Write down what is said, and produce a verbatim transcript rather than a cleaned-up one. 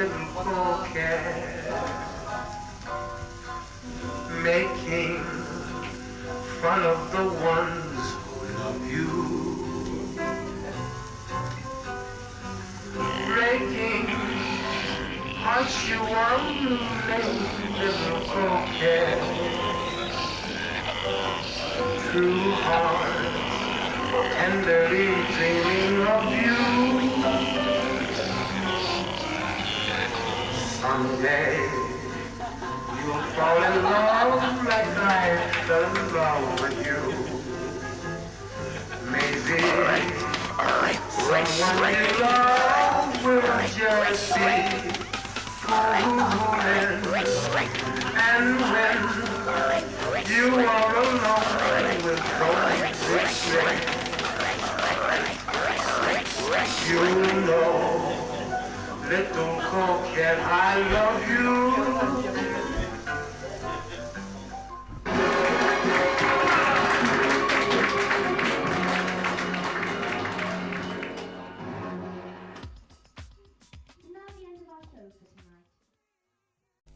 little coquette, making fun of the ones who love you, breaking hearts you unmade, little coquette, true heart tenderly dreaming of you. Someday you'll fall in love like I fell in love with you. Maybe someone you love will just be fooling. And when you are alone with those regrets, you know, little coquette, I love you.